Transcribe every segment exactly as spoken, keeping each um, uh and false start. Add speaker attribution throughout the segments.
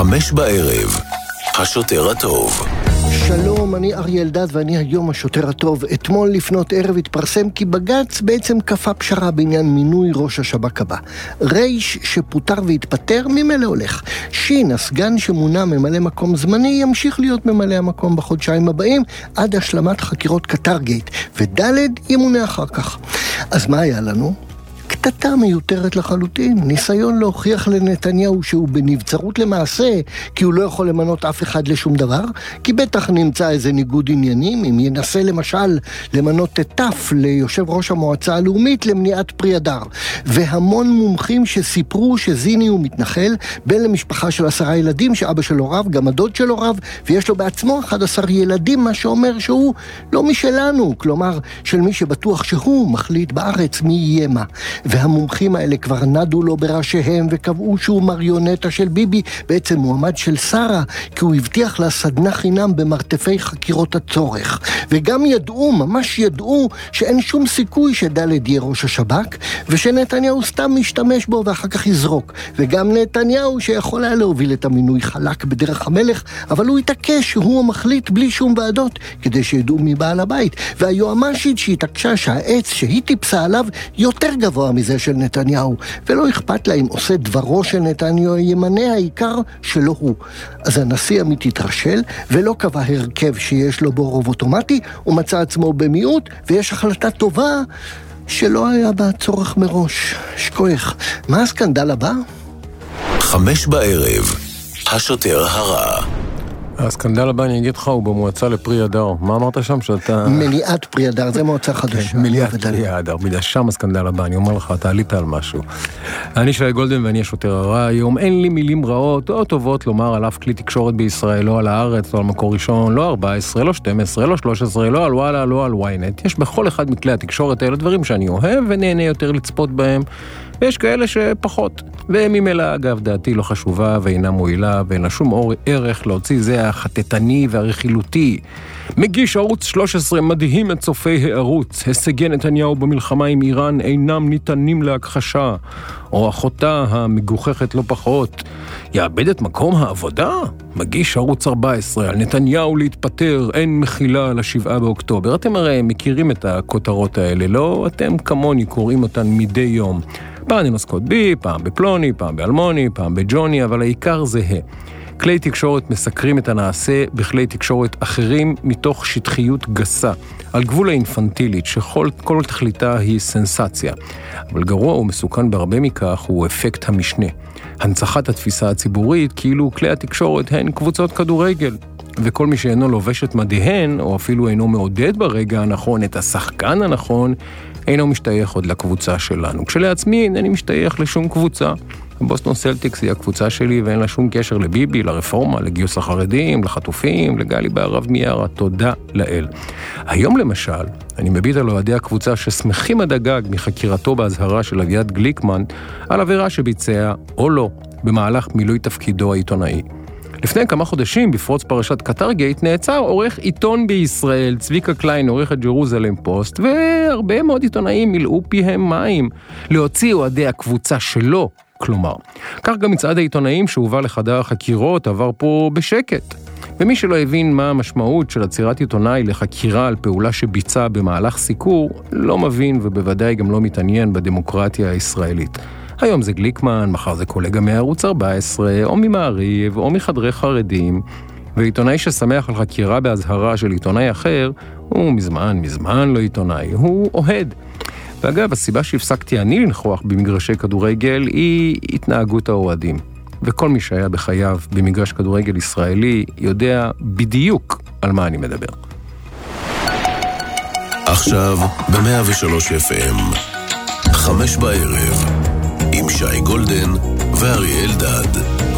Speaker 1: חמש בערב, השוטר הטוב.
Speaker 2: שלום, אני אריה אלדד ואני היום השוטר הטוב. אתמול לפנות ערב התפרסם כי בג"ץ בעצם כפה פשרה בעניין מינוי ראש השב"כ הבא. רייש שפוטר והתפטר ממלא הולך. שין, הסגן שמונה ממלא מקום זמני, ימשיך להיות ממלא המקום בחודשיים הבאים עד השלמת חקירות קטרגייט, ודלת ימונה אחר כך. אז מה היה לנו? קטטה מיותרת לחלוטין, ניסיון להוכיח לנתניהו שהוא בנבצרות למעשה, כי הוא לא יכול למנות אף אחד לשום דבר, כי בטח נמצא איזה ניגוד עניינים, אם ינסה למשל למנות תף ליושב ראש המועצה הלאומית למניעת פרי הדר, והמון מומחים שסיפרו שזיני הוא מתנחל, בין למשפחה של עשרה ילדים, שאבא שלו רב, גם הדוד שלו רב, ויש לו בעצמו אחד עשר ילדים, מה שאומר שהוא לא משלנו, כלומר של מי שבטוח שהוא מחליט בארץ מי יהיה מה. והמומחים האלה כבר נדו לו בראשיהם וקבעו שהוא מריונטה של ביבי, בעצם מועמד של שרה, כי הוא הבטיח לה סדנה חינם במרתפי חקירות הצורך. וגם ידעו, ממש ידעו, שאין שום סיכוי שדלת יהיה ראש השב"כ, ושנתניהו סתם משתמש בו ואחר כך יזרוק. וגם נתניהו שיכול היה להוביל את המינוי חלק בדרך המלך, אבל הוא התעקש שהוא המחליט בלי שום ועדות, כדי שידעו מי בעל הבית. והיועמ"שית שהתעקשה שהעץ שהיא טיפסה עליו יותר גבוה מזה של נתניהו, ולא אכפת לה אם עושה דברו של נתניהו ימנה, העיקר שלא הוא. אז הנשיא עמית התרשל ולא קבע הרכב שיש לו בו רוב אוטומטי, הוא מצא עצמו במיעוט, ויש החלטה טובה שלא היה בה צורך מראש. שכוח. מה הסקנדל הבא?
Speaker 1: חמש בערב, השוטר הרע.
Speaker 3: הסקנדל הבא, אני אגיד לך, הוא במועצה לפרי הדר. מה אמרת שם שאתה...
Speaker 2: מניעת פרי הדר, זה מועצה חדשה.
Speaker 3: מניעת פרי הדר, מידה שם הסקנדל הבא, אני אומר לך, אתה עלית על משהו. אני שי גולדן ואני השוטר הרע היום, אין לי מילים רעות או טובות לומר על אף כלי תקשורת בישראל, לא על הארץ, לא על מקור ראשון, לא ארבע עשרה, לא שתים עשרה, לא שלוש עשרה, לא על וואלה, לא על וויינט. יש בכל אחד מכלי התקשורת האלה דברים שאני אוהב ונהנה יותר לצפות בהם, ויש כאלה שפחות. וממילא, אגב, דעתי לא חשובה ואינה מועילה, ואין לה שום אור ערך להוציא זה החטטני והרכילותי. מגיש ערוץ שלוש עשרה מדהים את צופי הערוץ. הישגי נתניהו במלחמה עם איראן אינם ניתנים להכחשה. או אחותה המגוחכת לא פחות. יאבד את מקום העבודה? מגיש ערוץ ארבע עשרה על נתניהו להתפטר, אין מחילה לשבעה באוקטובר. אתם הרי מכירים את הכותרות האלה, לא? אתם כמוני קוראים אותן מדי יום. פעם נוסקות בי, פעם בפלוני, פעם באלמוני, פעם בג'וני, אבל העיקר זהה. כלי תקשורת מסקרים את הנעשה בכלי תקשורת אחרים מתוך שטחיות גסה, על גבול האינפנטילית שכל כל תכליתה היא סנסציה. אבל גרוע ומסוכן בהרבה מכך הוא אפקט המשנה. הנצחת התפיסה הציבורית כאילו כלי התקשורת הן קבוצות כדורגל. וכל מי שאינו לובש את מדיהן, או אפילו אינו מעודד ברגע הנכון את השחקן הנכון, אינו משתייך עוד לקבוצה שלנו. כשלעצמי אינני משתייך לשום קבוצה. בוסטון סלטיקס היא הקבוצה שלי ואין לה שום קשר לביבי, לרפורמה, לגיוס החרדים, לחטופים, לגלי בערב מיארה, תודה לאל. היום למשל, אני מביט על אוהדי הקבוצה ששמחים עד הגג מחקירתו בהזהרה של אביעד גליקמן על עבירה שביצע או לא במהלך מילוי תפקידו העיתונאי. לפני כמה חודשים, בפרוץ פרשת קטרגייט, נעצר עורך עיתון בישראל, צביקה קליין, עורך את ג'רוזלם פוסט, והרבה מאוד עיתונאים מילאו פיהם מים להוציא אוהדי הקבוצה שלו, כלומר. כך גם מצעד העיתונאים שהובא לחדר החקירות עבר פה בשקט. ומי שלא הבין מה המשמעות של עצירת עיתונאי לחקירה על פעולה שביצע במהלך סיקור, לא מבין ובוודאי גם לא מתעניין בדמוקרטיה הישראלית. היום זה גליקמן, מחר זה קולגה מערוץ ארבע עשרה, או ממעריב, או מחדרי חרדים, ועיתונאי ששמח על חקירה בהזהרה של עיתונאי אחר, הוא מזמן, מזמן לא עיתונאי, הוא אוהד. ואגב, הסיבה שהפסקתי אני לנחוח במגרשי כדורגל היא התנהגות האוהדים. וכל מי שהיה בחייו במגרש כדורגל ישראלי יודע בדיוק על מה אני מדבר.
Speaker 1: עכשיו ב-מאה ושלוש אף אם, חמש בערב, עם שי גולדן ואריה אלדד.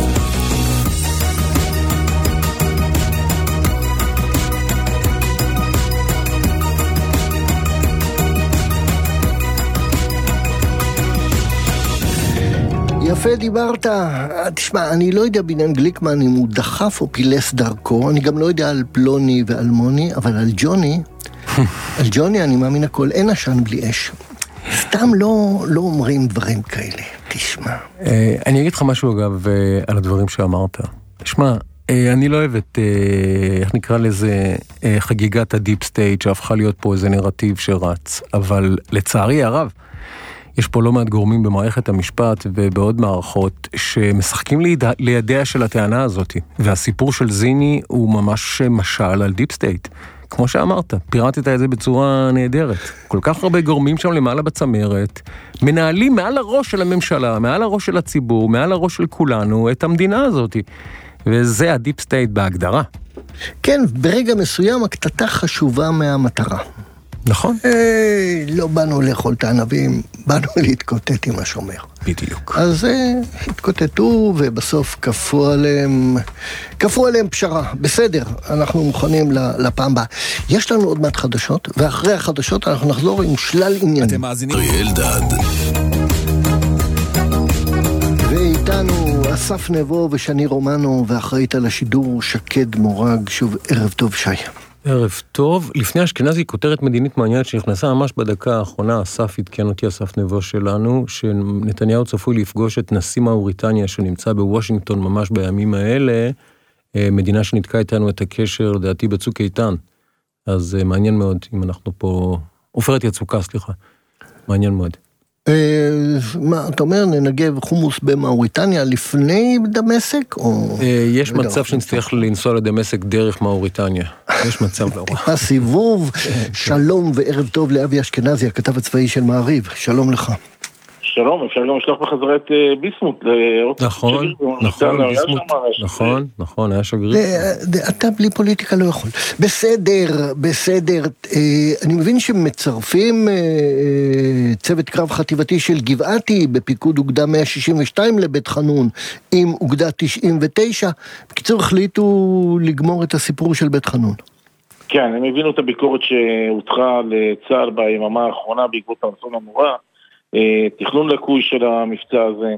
Speaker 2: יפה דיברת. תשמע, אני לא יודע בעניין גליקמן אם הוא דחף או פילס דרכו, אני גם לא יודע על פלוני ואלמוני, אבל על ג'וני, על ג'וני אני מאמין הכל, אין עשן בלי אש. סתם לא, לא אומרים דברים כאלה, תשמע.
Speaker 3: אני אגיד לך משהו אגב על הדברים שאמרת. שמע, אני לא אוהב את, איך נקרא לזה, חגיגת הדיפ סטייט שהפכה להיות פה איזה נרטיב שרץ, אבל לצערי הרב, יש פה לא מעט גורמים במערכת המשפט ובעוד מערכות שמשחקים לידיה של הטענה הזאת, והסיפור של זיני הוא ממש משל על דיפ סטייט. כמו שאמרת, פירטת את זה בצורה נהדרת. כל כך הרבה גורמים שם למעלה בצמרת, מנהלים מעל הראש של הממשלה, מעל הראש של הציבור, מעל הראש של כולנו, את המדינה הזאת. וזה הדיפ סטייט בהגדרה.
Speaker 2: כן, ברגע מסוים הקטטה חשובה מהמטרה.
Speaker 3: נכון.
Speaker 2: היי, לא באנו לאכול את הענבים, באנו להתקוטט עם השומר.
Speaker 3: בדיוק.
Speaker 2: אז התקוטטו ובסוף כפו עליהם, כפו עליהם פשרה. בסדר, אנחנו מוכנים לפעם הבאה. יש לנו עוד מעט חדשות, ואחרי החדשות אנחנו נחזור עם שלל עניינים.
Speaker 1: אתם מאזינים? אריאל דד.
Speaker 2: ואיתנו אסף נבו ושני רומנו, ואחראית על השידור שקד מורג. שוב, ערב טוב שי.
Speaker 3: ערב טוב. לפני אשכנזי כותרת מדינית מעניינת שנכנסה ממש בדקה האחרונה, אסף עדכן אותי, אסף נבו שלנו, שנתניהו צפוי לפגוש את נשיא מאוריטניה שנמצא בוושינגטון ממש בימים האלה, מדינה שנתקע איתנו את הקשר לדעתי בצוק איתן. אז מעניין מאוד אם אנחנו פה, עופרת יצוקה, סליחה. מעניין מאוד.
Speaker 2: מה, אתה אומר, ננגב חומוס במאוריטניה לפני דמשק?
Speaker 3: יש מצב שנצטרך לנסוע לדמשק דרך מאוריטניה. יש מצב לא רע.
Speaker 2: הסיבוב, שלום וערב טוב לאבי אשכנזי, הכתב הצבאי של מעריב. שלום לך.
Speaker 4: שלום, אפשר גם לשלוח בחזרה את ביסמוט.
Speaker 3: נכון, נכון, ביסמוט, נכון, נכון, היה שגריר.
Speaker 2: אתה בלי פוליטיקה לא יכול. בסדר, בסדר. אני מבין שמצרפים צוות קרב חטיבתי של גבעתי בפיקוד אוגדה מאה שישים וצשתיים לבית חנון עם אוגדה תשעים ותשע. בקיצור, החליטו לגמור את הסיפור של בית חנון.
Speaker 4: כן, הם הבינו את הביקורת שהותחה לצה"ל ביממה האחרונה בעקבות האסון הנורא. תכנון לקוי של המבצע הזה,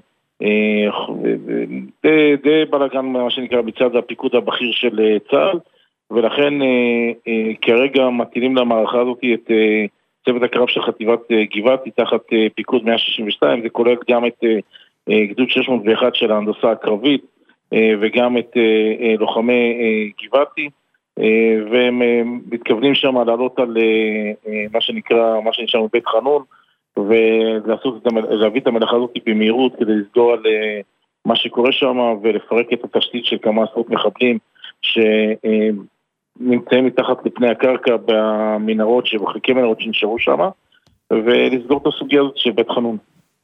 Speaker 4: די בלגן מה שנקרא בצד הפיקוד הבכיר של צה"ל, ולכן כרגע מטילים למערכה הזאת את צוות הקרב של חטיבת גבעתי תחת פיקוד מאה שישים ושתיים, זה כולל גם את גדוד שש מאות ואחת של ההנדסה הקרבית וגם את לוחמי גבעתי, והם מתכוונים שם לעלות על מה שנקרא, מה שנשאר מבית חנון, ולעשות, להביא את המלאכה הזאת במהירות כדי לסגור על מה שקורה שם ולפרק את התשתית של כמה עשרות מחבלים שנמצאים מתחת לפני הקרקע במנהרות, שבחלקי מנהרות שנשארו שם, ולסגור את הסוגיה הזאת של בית חנון.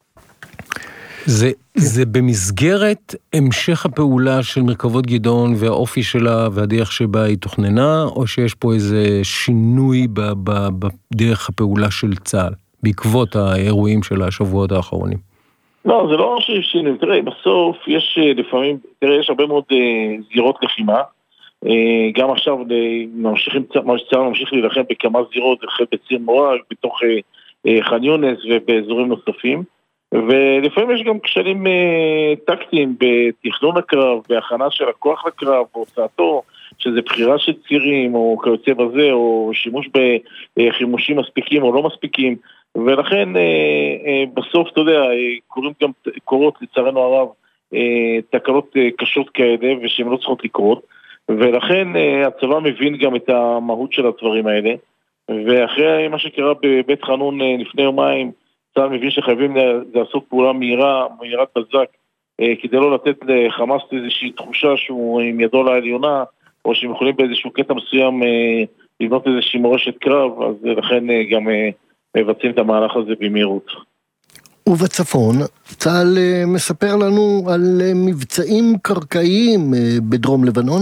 Speaker 3: זה, זה במסגרת המשך הפעולה של מרכבות גדעון והאופי שלה והדרך שבה היא תוכננה, או שיש פה איזה שינוי בדרך הפעולה של צה"ל? בעקבות האירועים של השבועות האחרונים.
Speaker 4: לא, זה לא ששינו. תראה, בסוף יש לפעמים, תראה, יש הרבה מאוד זירות לחימה. גם עכשיו ממשיכים, צה"ל ממשיך להילחם בכמה זירות, החל בציר מורג, בתוך ח'אן יונס ובאזורים נוספים. ולפעמים יש גם כשלים טקטיים בתכנון הקרב, בהכנה של הכוח לקרב, בהוצאתו, שזה בחירה של צירים או כיוצא בזה, או שימוש בחימושים מספיקים או לא מספיקים. ולכן בסוף, אתה יודע, קוראים גם, קורות לצערנו הרב תקלות קשות כאלה ושהן לא צריכות לקרות, ולכן הצבא מבין גם את המהות של הדברים האלה, ואחרי מה שקרה בבית חנון לפני יומיים, צה"ל מבין שחייבים לעשות פעולה מהירה, מהירת בזק, כדי לא לתת לחמאס איזושהי תחושה שהוא עם ידו לעליונה, או שהם יכולים באיזשהו קטע מסוים לבנות איזושהי מורשת קרב, אז לכן גם מבצעים את המהלך הזה במהירות.
Speaker 2: ובצפון, צה"ל מספר לנו על מבצעים קרקעיים בדרום לבנון.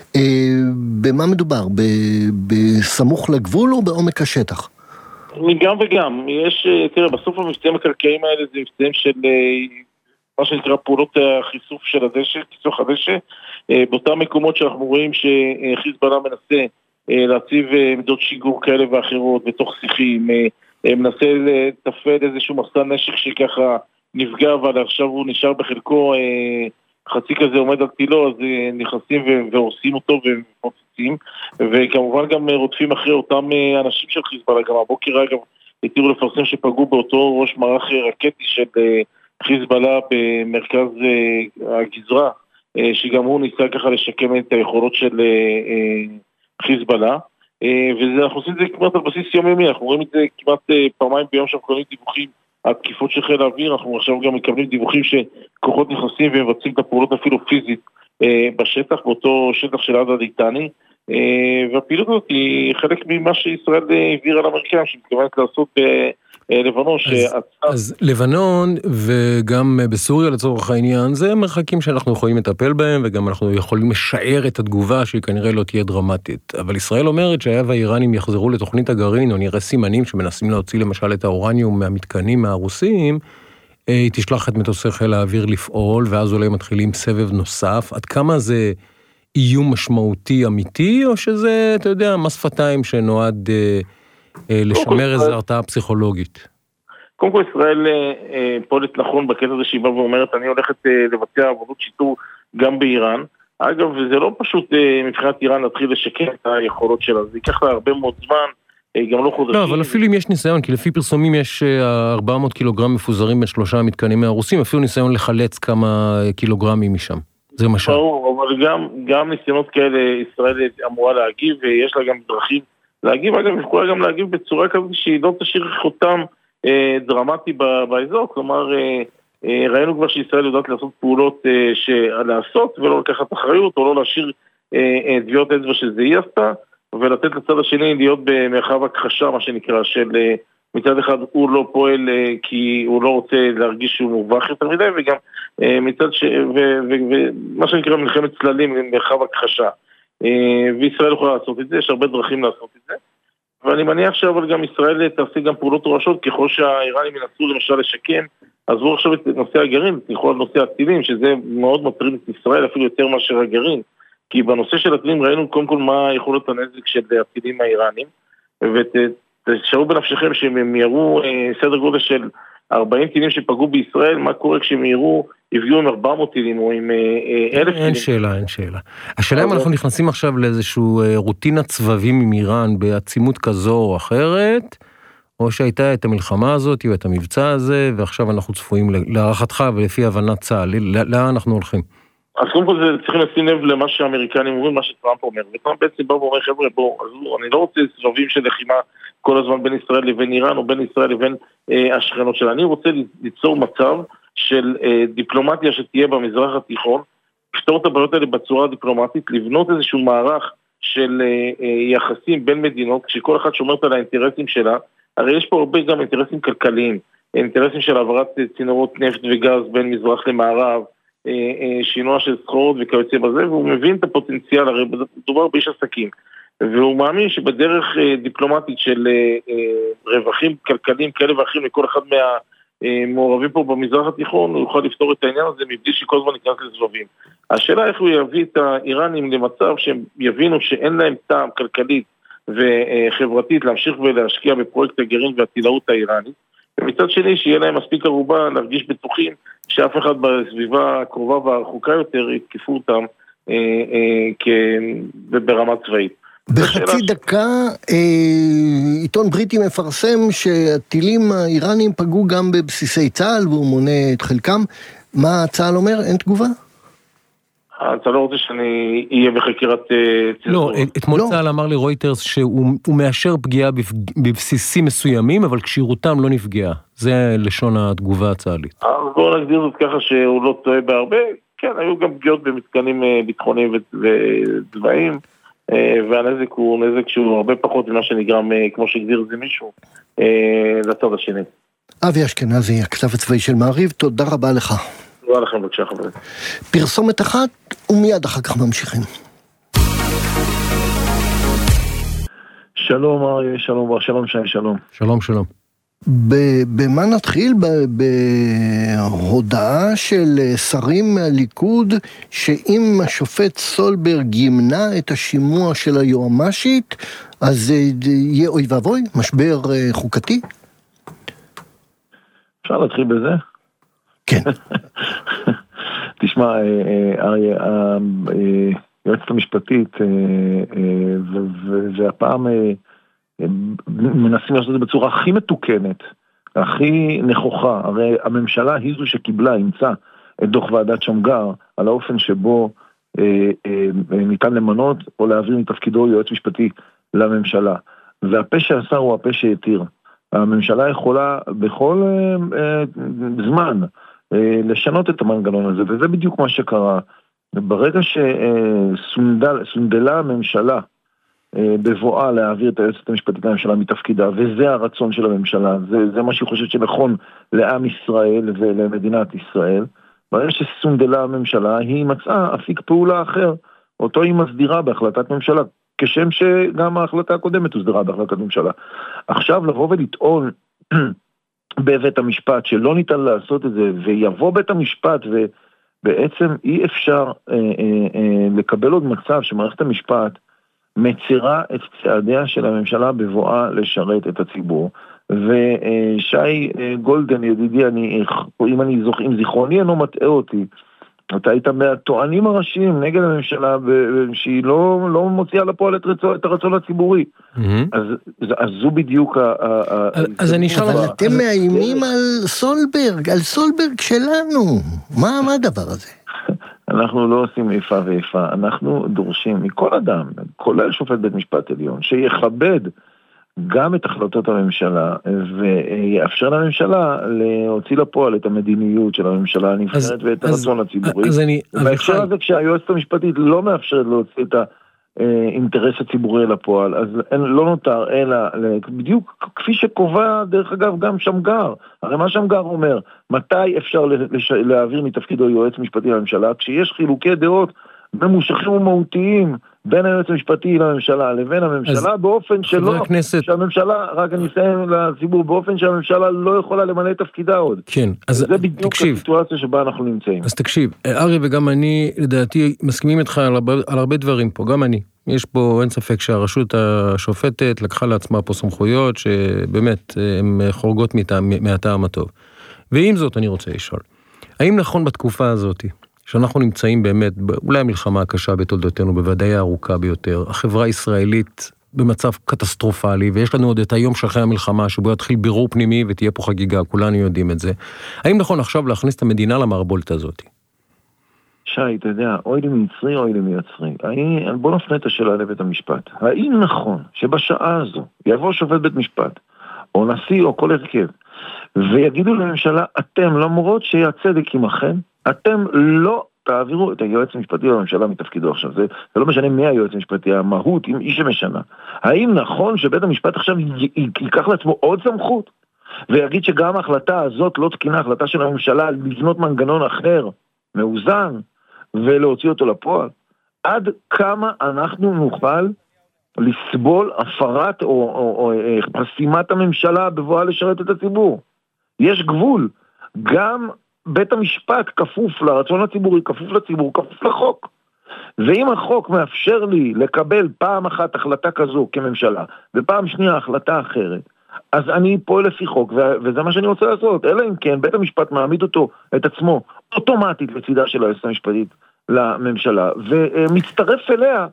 Speaker 2: במה מדובר? בסמוך לגבול או בעומק השטח?
Speaker 4: גם וגם. יש, תראה, בסוף המבצעים הקרקעיים האלה זה מבצעים של מה שנקרא פעולות החיסוף של הדשא, חיסוך הדשא, באותם מקומות שאנחנו רואים שחיזבאללה מנסה להציב עמדות שיגור כאלה ואחרות בתוך שיחים, מנסה לתפעל איזשהו מסע נשק שככה נפגע, אבל עכשיו הוא נשאר בחלקו חצי כזה עומד על תילו, אז נכנסים והורסים אותו ומפוצצים, וכמובן גם רודפים אחרי אותם אנשים של חיזבאללה. גם הבוקר אגב התירו לפרסם שפגעו באותו ראש מערך רקטי של חיזבאללה במרכז הגזרה שגם הוא ניסה ככה לשקם את היכולות של חיזבאללה, וזה, אנחנו עושים את זה כמעט על בסיס יומיומי, אנחנו רואים את זה כמעט פעמיים ביום שאנחנו קוראים דיווחים על תקיפות של חיל האוויר, אנחנו עכשיו גם מקבלים דיווחים שכוחות נכנסים ומבצעים את הפעולות אפילו פיזית בשטח, באותו שטח של עד הליטני, והפעילות הזאת היא חלק ממה שישראל העבירה לאמריקאים, שמתכוונת לעשות בלבנון.
Speaker 3: אז לבנון וגם בסוריה לצורך העניין, זה מרחקים שאנחנו יכולים לטפל בהם, וגם אנחנו יכולים לשער את התגובה שהיא כנראה לא תהיה דרמטית. אבל ישראל אומרת שהיה והאיראנים יחזרו לתוכנית הגרעין, או נראה סימנים שמנסים להוציא למשל את האורניום מהמתקנים מהרוסים, היא תשלח את מטוסי חיל האוויר לפעול, ואז אולי מתחילים סבב נוסף. עד כמה זה איום משמעותי אמיתי, או שזה, אתה יודע, מס שפתיים שנועד אה, אה, לשמר איזו הרתעה פסיכולוגית?
Speaker 4: קודם כל ישראל אה, פועלת נכון בקטע הזה שהיא באה ואומרת, אני הולכת אה, לבצע עבודות שיטור גם באיראן. אגב, זה לא פשוט אה, מבחינת איראן להתחיל לשקם את היכולות שלה, זה ייקח לה הרבה מאוד זמן, גם לא חודשים.
Speaker 3: לא, אבל אפילו אם יש ניסיון, כי לפי פרסומים יש ארבע מאות קילוגרם מפוזרים בין שלושה מתקנים מהרוסים, אפילו ניסיון לחלץ כמה קילוגרמים משם. זה משל.
Speaker 4: ברור, אבל גם, גם ניסיונות כאלה ישראל אמורה להגיב, ויש לה גם דרכים להגיב, אגב, יכולה גם להגיב בצורה כזאת שהיא לא תשאיר חותם אה, דרמטי באזור, כלומר, אה, אה, ראינו כבר שישראל יודעת לעשות פעולות אה, שלעשות, ולא לקחת אחריות, או לא להשאיר אה, אה, דביעות אצבע שזה היא עשתה, ולתת לצד השני להיות במרחב הכחשה, מה שנקרא, של מצד אחד הוא לא פועל כי הוא לא רוצה להרגיש שהוא מורווח יותר מדי, וגם מצד ש... ומה שנקרא מלחמת צללים, מרחב הכחשה. וישראל יכולה לעשות את זה, יש הרבה דרכים לעשות את זה. ואני מניח שאבל גם ישראל תעשה גם פעולות תורשות, ככל שהאיראנים ינסו למשל לשקם, עזבו עכשיו את נושא הגרעין, תלכו על נושא הטילים, שזה מאוד מטריד את ישראל, אפילו יותר מאשר הגרעין. כי בנושא של הטילים ראינו קודם כל מה יכול להיות הנזק של הטילים האיראנים, ותשארו בנפשכם שהם יראו אה, סדר גודל של ארבעים טילים שפגעו בישראל, מה קורה כשהם יראו, יביאו עם ארבע מאות טילים או עם אה, אלף טילים.
Speaker 3: אין שאלה, אין שאלה. השאלה אם אנחנו נכנסים עכשיו לאיזשהו רוטינת צבבים עם איראן בעצימות כזו או אחרת, או שהייתה את המלחמה הזאת או את המבצע הזה, ועכשיו אנחנו צפויים להערכתך ולפי הבנת צה"ל, לאן אנחנו הולכים?
Speaker 4: אז קודם כל זה צריכים לשים לב למה שהאמריקנים אומרים, מה שטראמפ אומר. וטראמפ בעצם בא ואומר, חבר'ה, בואו, אני לא רוצה סבבים של לחימה כל הזמן בין ישראל לבין איראן, או בין ישראל לבין אה, השכנות שלה. אני רוצה ליצור מצב של אה, דיפלומטיה שתהיה במזרח התיכון, לפתור את הבעיות האלה בצורה דיפלומטית, לבנות איזשהו מערך של אה, אה, יחסים בין מדינות, כשכל אחד שומרת על האינטרסים שלה, הרי יש פה הרבה גם אינטרסים כלכליים, אינטרסים של העברת צינורות נפט וגז בין מזרח למערב, שינוע של סחורות וכיוצא בזה, והוא מבין את הפוטנציאל, הרי מדובר באיש עסקים, והוא מאמין שבדרך דיפלומטית של רווחים כלכליים כאלה ואחרים לכל אחד מהמעורבים פה במזרח התיכון, הוא יוכל לפתור את העניין הזה מבלי שכל הזמן ניכנס לסבבים. השאלה איך הוא יביא את האיראנים למצב שהם יבינו שאין להם טעם כלכלית וחברתית להמשיך ולהשקיע בפרויקט הגרעין והטילאות האיראנית, ומצד שני שיהיה להם מספיק ערובה להרגיש בטוחים שאף אחד בסביבה הקרובה והרחוקה יותר יתקפו אותם אה, אה, ברמה צבאית.
Speaker 2: בחצי דקה אה, עיתון בריטי מפרסם שהטילים האיראנים פגעו גם בבסיסי צה"ל והוא מונה את חלקם. מה צה"ל אומר? אין תגובה?
Speaker 4: אתה לא רוצה שאני אהיה בחקירת צנזורה?
Speaker 3: לא, אתמול צה"ל אמר לרויטרס שהוא מאשר פגיעה בבסיסים מסוימים, אבל כשירותם לא נפגעה. זה לשון התגובה הצה"לית.
Speaker 4: אז בואו נגדיר זאת ככה שהוא לא טועה בהרבה. כן, היו גם פגיעות במתקנים ביטחוניים וצבאיים, והנזק הוא נזק שהוא הרבה פחות ממה שנגרם, כמו שהגדיר זה מישהו, לצד השני.
Speaker 2: אבי אשכנזי, הכתב הצבאי של מעריב, תודה רבה לך.
Speaker 4: תודה לכם בבקשה חברים.
Speaker 2: פרסומת אחת ומיד אחר כך ממשיכים.
Speaker 4: שלום אריה, שלום, שלום שי, שלום.
Speaker 3: שלום, שלום.
Speaker 2: במה נתחיל? בהודעה של שרים מהליכוד שאם השופט סולברג ימנע את השימוע של היועמ"שית, אז יהיה אוי ואבוי, משבר חוקתי?
Speaker 4: אפשר להתחיל בזה?
Speaker 2: כן.
Speaker 4: תשמע, אריה, היועצת המשפטית, והפעם מנסים לעשות את זה בצורה הכי מתוקנת, הכי נכוחה. הרי הממשלה היא זו שקיבלה, אימצה
Speaker 5: את דוח ועדת שמגר, על האופן שבו אה, אה, ניתן למנות או להעביר מתפקידו יועץ משפטי לממשלה. והפה שעשה הוא הפה שהתיר. הממשלה יכולה בכל אה, אה, זמן אה, לשנות את המנגנון הזה, וזה בדיוק מה שקרה. ברגע שסונדלה הממשלה בבואה להעביר את היועצת המשפטית לממשלה מתפקידה, וזה הרצון של הממשלה, זה, זה מה שהיא חושבת שנכון לעם ישראל ולמדינת ישראל, ברגע שסונדלה הממשלה, היא מצאה אפיק פעולה אחר, אותו היא מסדירה בהחלטת ממשלה, כשם שגם ההחלטה הקודמת הוסדרה בהחלטת ממשלה. עכשיו לבוא ולטעון בבית המשפט שלא ניתן לעשות את זה, ויבוא בית המשפט ו... בעצם אי אפשר אה, אה, אה, לקבל עוד מצב שמערכת המשפט מצירה את צעדיה של הממשלה בבואה לשרת את הציבור. ושי אה, גולדן, ידידי, אני, אם אני זוכר, אם זיכרוני אינו מטעה אותי, אתה היית מהטוענים הראשיים נגד הממשלה שהיא לא, לא מוציאה לפועל את, רצו, את הרצון הציבורי. Mm-hmm. אז, אז זו בדיוק ה...
Speaker 3: אז, אז אני אשאל...
Speaker 2: אבל אתם אז... מאיימים על סולברג, על סולברג שלנו. מה, מה הדבר הזה?
Speaker 5: אנחנו לא עושים איפה ואיפה. אנחנו דורשים מכל אדם, כולל שופט בית משפט עליון, שיכבד גם את החלטות הממשלה, ויאפשר לממשלה להוציא לפועל את המדיניות של הממשלה הנבחרת ואת הרצון הציבורי. בהקשר הזה, כשהיועצת המשפטית לא מאפשרת להוציא את האינטרס הציבורי לפועל, אז לא נותר אלא, בדיוק כפי שקובע דרך אגב גם שמגר, הרי מה שמגר אומר, מתי אפשר להעביר מתפקידו יועץ משפטי לממשלה, כשיש חילוקי דעות ממושכים ומהותיים, בין היועץ המשפטי לממשלה לבין הממשלה, באופן שלא, הכנסת... שהממשלה, רק אני אסיים לציבור, באופן שהממשלה לא יכולה למלא תפקידה עוד.
Speaker 3: כן, אז
Speaker 5: זה בדיוק
Speaker 3: תקשיב.
Speaker 5: הסיטואציה שבה אנחנו נמצאים.
Speaker 3: אז תקשיב, ארי וגם אני, לדעתי, מסכימים איתך על הרבה, על הרבה דברים פה, גם אני. יש פה, אין ספק שהרשות השופטת לקחה לעצמה פה סמכויות, שבאמת, הן חורגות מהטעם, מהטעם הטוב. ועם זאת, אני רוצה לשאול, האם נכון בתקופה הזאת, שאנחנו נמצאים באמת, אולי המלחמה הקשה בתולדותינו, בוודאי הארוכה ביותר, החברה הישראלית במצב קטסטרופלי, ויש לנו עוד את היום שאחרי המלחמה, שבו יתחיל בירור פנימי ותהיה פה חגיגה, כולנו יודעים את זה. האם נכון עכשיו להכניס את המדינה למערבולת הזאת?
Speaker 5: שי, אתה יודע, אוי לי מיצרי, אוי לי מייצרי. בוא נפנה את השאלה לבית המשפט. האם נכון שבשעה הזו יבוא שופט בית משפט, או נשיא או כל הרכב, ויגידו לממשלה, אתם, למרות שהצדק עמכם, אתם לא תעבירו את היועץ המשפטי לממשלה מתפקידו עכשיו. זה, זה לא משנה מי היועץ המשפטי, המהות, עם איש שמשנה. האם נכון שבית המשפט עכשיו י- י- ייקח לעצמו עוד סמכות, ויגיד שגם ההחלטה הזאת לא תקינה, החלטה של הממשלה לבנות מנגנון אחר, מאוזן, ולהוציא אותו לפועל? עד כמה אנחנו נוכל לסבול הפרת או, או, או, או חסימת הממשלה בבואה לשרת את הציבור? יש גבול. גם בית המשפט כפוף לרצון הציבורי, כפוף לציבור, כפוף לחוק. ואם החוק מאפשר לי לקבל פעם אחת החלטה כזו כממשלה, ופעם שנייה החלטה אחרת, אז אני פועל לפי חוק, וזה מה שאני רוצה לעשות. אלא אם כן, בית המשפט מעמיד אותו, את עצמו, אוטומטית לצידה של היועצת המשפטית לממשלה, ומצטרף אליה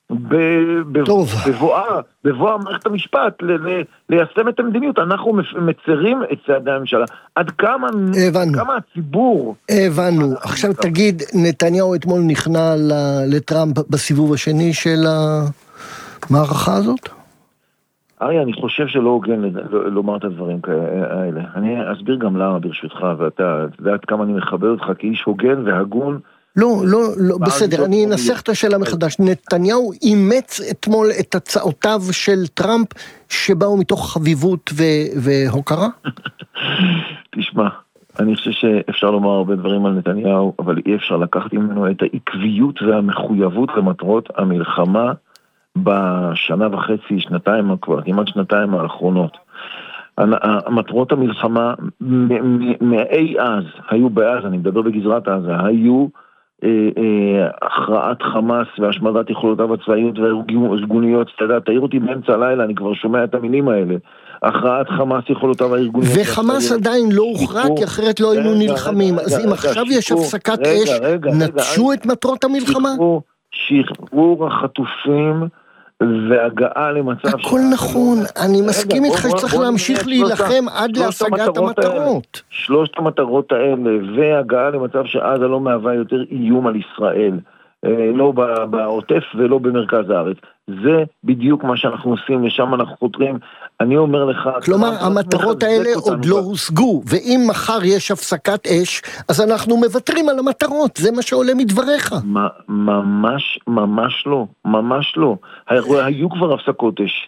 Speaker 5: בבואה, בבואה מערכת המשפט ליישם את המדיניות. אנחנו מצרים את צעדי הממשלה. עד כמה, כמה הציבור...
Speaker 2: הבנו. עכשיו תגיד, נתניהו אתמול נכנע לטראמפ בסיבוב השני של המערכה הזאת?
Speaker 5: אריה, אני חושב שלא הוגן לומר את הדברים האלה. אני אסביר גם למה ברשותך, ואתה יודעת כמה אני מכבד אותך כאיש הוגן והגון.
Speaker 2: לא, לא, לא, בסדר, אני אנסח את השאלה מחדש. נתניהו אימץ אתמול את הצעותיו של טראמפ שבאו מתוך חביבות והוקרה?
Speaker 5: תשמע, אני חושב שאפשר לומר הרבה דברים על נתניהו, אבל אי אפשר לקחת ממנו את העקביות והמחויבות למטרות המלחמה בשנה וחצי, שנתיים, כבר כמעט שנתיים האחרונות. מטרות המלחמה מאי אז, היו באז, אני מדבר בגזרת עזה, היו הכרעת חמאס והשמדת יכולותיו הצבאיות והארגוניות. תעיר אותי באמצע הלילה, אני כבר שומע את המילים האלה. הכרעת חמאס יכולותיו הארגוניות.
Speaker 2: וחמאס עדיין לא הוכרע, כי אחרת לא היינו נלחמים. אז אם עכשיו יש הפסקת אש, נטשו את מטרות המלחמה?
Speaker 5: שחרור החטופים והגעה למצב...
Speaker 2: הכל נכון, אני מסכים איתך שצריך להמשיך להילחם עד להשגת המטרות.
Speaker 5: שלושת המטרות האלה, והגעה למצב שעזה לא מהווה יותר איום על ישראל, לא בעוטף ולא במרכז הארץ. זה בדיוק מה שאנחנו עושים, ושם אנחנו חותרים. אני אומר לך...
Speaker 2: כלומר, המטרות האלה עוד לא הושגו, ואם מחר יש הפסקת אש, אז אנחנו מוותרים על המטרות, זה מה שעולה מדבריך.
Speaker 5: ממש, ממש לא, ממש לא. היו כבר הפסקות אש,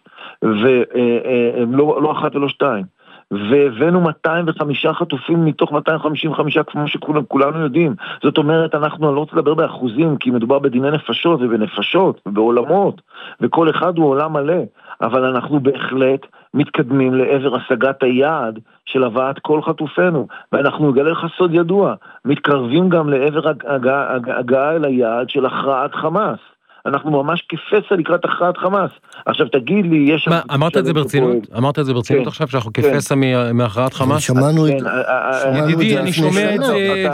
Speaker 5: ולא אחת ולא שתיים. והבאנו מאתיים וחמישה חטופים מתוך מאתיים חמישים וחמישה, כמו שכולנו יודעים. זאת אומרת, אנחנו לא רוצה לדבר באחוזים, כי מדובר בדיני נפשות ובנפשות ובעולמות, וכל אחד הוא עולם מלא, אבל אנחנו בהחלט מתקדמים לעבר השגת היעד של הבאת כל חטופינו, ואנחנו נגלה לך סוד ידוע, מתקרבים גם לעבר הגעה אל היעד של הכרעת חמאס. אנחנו ממש כפסע לקראת הכרעת חמאס. עכשיו תגיד לי, יש...
Speaker 3: מה, אמרת את זה ברצינות? אמרת את זה ברצינות עכשיו, שאנחנו כפסע מהכרעת חמאס?
Speaker 2: שמענו את...
Speaker 3: ידידי, אני שומע את זה,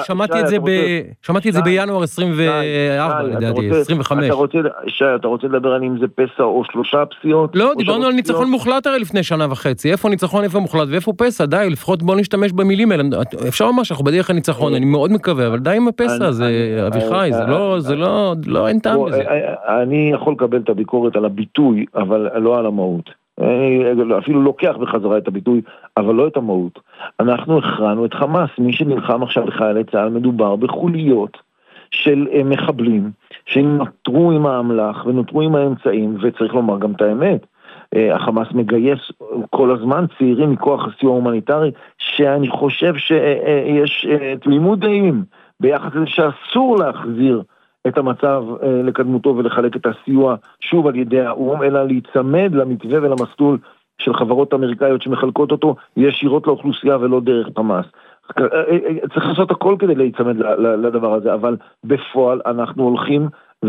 Speaker 3: שמעתי את זה בינואר עשרים וארבע, לדעתי, עשרים וחמש.
Speaker 5: שי, אתה רוצה לדבר על אם זה פסע או שלושה פסיעות?
Speaker 3: לא, דיברנו על ניצחון מוחלט הרי לפני שנה וחצי. איפה ניצחון, איפה מוחלט, ואיפה פסע? די, לפחות בוא נשתמש במילים האלה. אפשר ממש, אנחנו בדרך הניצחון, אני מאוד מקווה, אבל די עם הפסע, זה אביחי, זה לא, אין טעם בזה.
Speaker 5: אני יכול לקבל את הביקורת על הביטוי, אבל לא על המהות. אני אפילו לוקח בחזרה את הביטוי, אבל לא את המהות. אנחנו הכרענו את חמאס. מי שנלחם עכשיו בחיילי צה"ל מדובר בחוליות של מחבלים, שנותרו עם האמל"ח ונותרו עם האמצעים, וצריך לומר גם את האמת. החמאס מגייס כל הזמן צעירים מכוח הסיוע ההומניטרי, שאני חושב שיש תמימות דעים ביחס לזה שאסור להחזיר את המצב לקדמותו ולחלק את הסיוע שוב על ידי האום, אלא להיצמד למתווה ולמסלול של חברות אמריקאיות שמחלקות אותו ישירות לאוכלוסייה ולא דרך חמאס. צריך לעשות הכל כדי להיצמד לדבר הזה, אבל בפועל אנחנו הולכים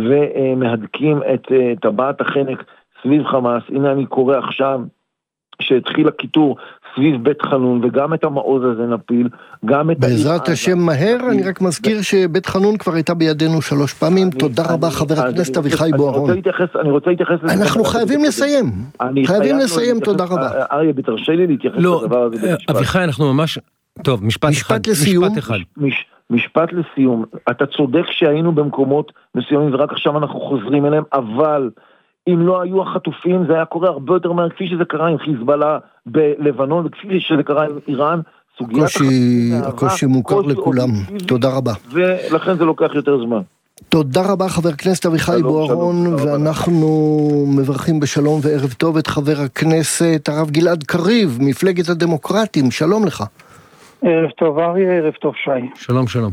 Speaker 5: ומהדקים את טבעת החנק סביב חמאס. הנה אני קורא עכשיו שהתחיל הכיתור סביב בית חנון, וגם את המעוז הזה נפיל, גם את...
Speaker 2: בעזרת השם מהר, אני רק מזכיר שבית חנון כבר הייתה בידינו שלוש פעמים. תודה רבה חבר הכנסת אביחי בוארון.
Speaker 5: אני רוצה להתייחס...
Speaker 2: אנחנו חייבים לסיים. חייבים לסיים, תודה רבה.
Speaker 5: אריה, בתרשה לי להתייחס לדבר הזה במשפט.
Speaker 3: אביחי, אנחנו ממש... טוב, משפט אחד.
Speaker 2: משפט לסיום.
Speaker 5: משפט לסיום. אתה צודק שהיינו במקומות מסוימים, ורק עכשיו אנחנו חוזרים אליהם, אבל... אם לא היו החטופים, זה היה קורה הרבה יותר מהר, כפי שזה קרה עם חיזבאללה בלבנון, וכפי שזה קרה עם איראן, סוגיית
Speaker 2: החטופים... הקושי מוכר לכולם. תודה רבה.
Speaker 5: ולכן זה לוקח יותר זמן.
Speaker 2: תודה רבה חבר הכנסת אביחי בוארון, ואנחנו מברכים בשלום וערב טוב את חבר הכנסת הרב גלעד קריב, מפלגת הדמוקרטים. שלום לך.
Speaker 6: ערב טוב אריה, ערב טוב שי.
Speaker 3: שלום שלום.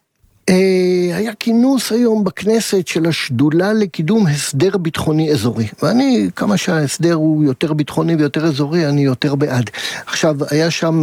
Speaker 2: היה כינוס היום בכנסת של השדולה לקידום הסדר ביטחוני אזורי, ואני, כמה שההסדר הוא יותר ביטחוני ויותר אזורי, אני יותר בעד. עכשיו, היה שם